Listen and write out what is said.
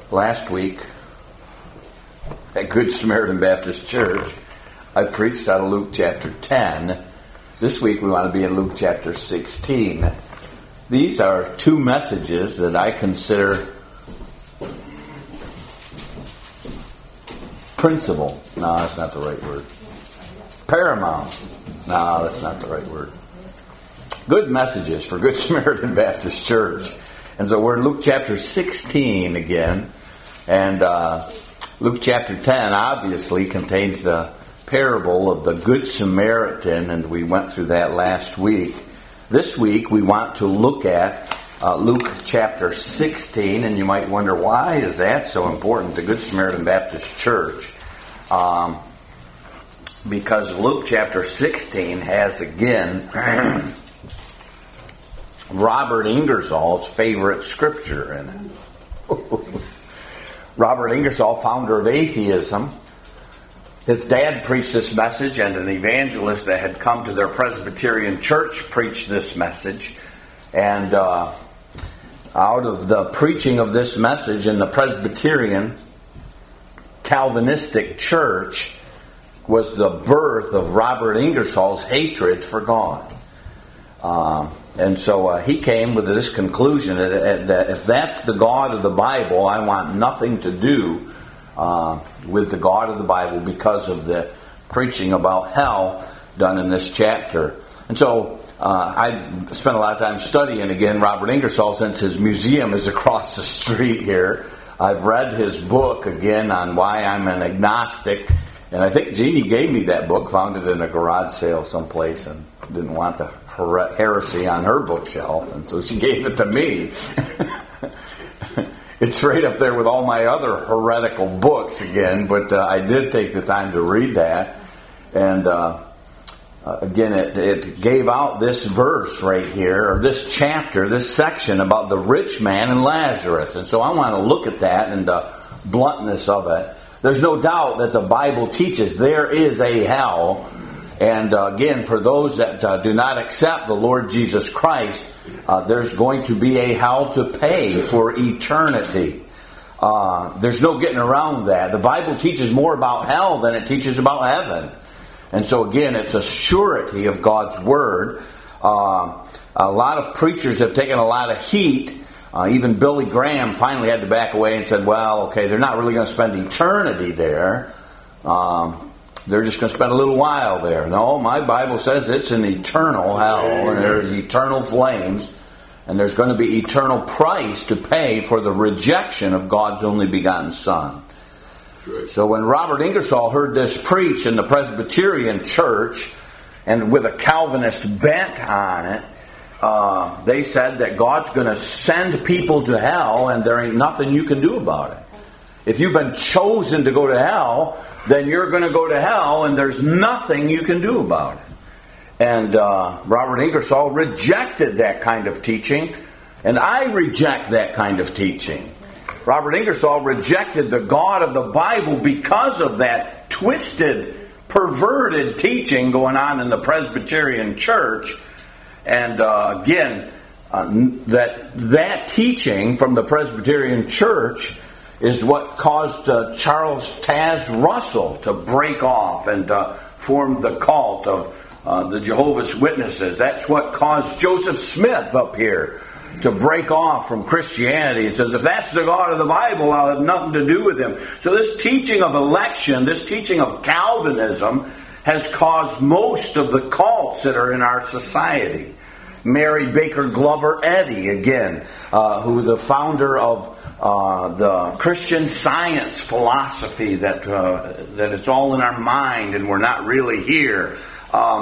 Last week at Good Samaritan Baptist Church, I preached out of Luke chapter 10. This week we want to be in Luke chapter 16. These are two messages that I consider principal. No, that's not the right word. Paramount. No, that's not the right word. Good messages for Good Samaritan Baptist Church. And so we're in Luke chapter 16 again. And Luke chapter 10 obviously contains the parable of the Good Samaritan, and we went through that last week. This week we want to look at Luke chapter 16, and you might wonder, why is that so important to Good Samaritan Baptist Church? Because Luke chapter 16 has again Robert Ingersoll's favorite scripture in it. Robert Ingersoll, founder of atheism, his dad preached this message, and an evangelist that had come to their Presbyterian church preached this message. And out of the preaching of this message in the Presbyterian Calvinistic church was the birth of Robert Ingersoll's hatred for God. And so he came with this conclusion that if that's the God of the Bible, I want nothing to do with the God of the Bible because of the preaching about hell done in this chapter. And so I spent a lot of time studying again Robert Ingersoll, since his museum is across the street here. I've read his book again on why I'm an agnostic. And I think Jeannie gave me that book, found it in a garage sale someplace, and didn't want the heresy on her bookshelf, and so she gave it to me. It's right up there with all my other heretical books again, but I did take the time to read that. And again, it gave out this verse right here, or this chapter, this section about the rich man and Lazarus. And so I want to look at that and the bluntness of it. There's no doubt that the Bible teaches there is a hell. And again, for those that do not accept the Lord Jesus Christ, there's going to be a hell to pay for eternity. There's no getting around that. The Bible teaches more about hell than it teaches about heaven. And so again, it's a surety of God's Word. A lot of preachers have taken a lot of heat. Even Billy Graham finally had to back away and said, well, okay, they're not really going to spend eternity there. They're just going to spend a little while there. No, my Bible says it's an eternal hell, and there's eternal flames, and there's going to be eternal price to pay for the rejection of God's only begotten Son. Right. So when Robert Ingersoll heard this preached in the Presbyterian church, and with a Calvinist bent on it, they said that God's going to send people to hell, and there ain't nothing you can do about it. If you've been chosen to go to hell, then you're going to go to hell, and there's nothing you can do about it. And Robert Ingersoll rejected that kind of teaching, and I reject that kind of teaching. Robert Ingersoll rejected the God of the Bible because of that twisted, perverted teaching going on in the Presbyterian church. And again, that teaching from the Presbyterian church is what caused Charles Taz Russell to break off and form the cult of the Jehovah's Witnesses. That's what caused Joseph Smith up here to break off from Christianity. It says, if that's the God of the Bible, I'll have nothing to do with him. So this teaching of election, this teaching of Calvinism, has caused most of the cults that are in our society. Mary Baker Glover Eddy, again, who the founder of the Christian Science philosophy that it's all in our mind and we're not really here.